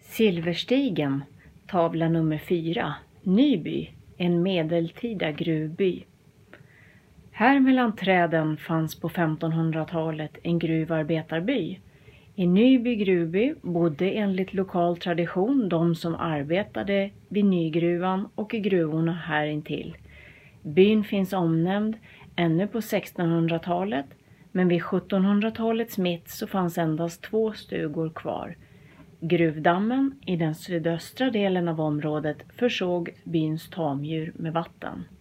Silverstigen, tavla nummer 4, Nyby, en medeltida gruvby. Här mellan träden fanns på 1500-talet en gruvarbetarby. I Nyby gruvby bodde enligt lokal tradition de som arbetade vid Nygruvan och i gruvorna här intill. Byn finns omnämnd ännu på 1600-talet, men vid 1700-talets mitt så fanns endast 2 stugor kvar. Gruvdammen i den sydöstra delen av området försåg byns tamdjur med vatten.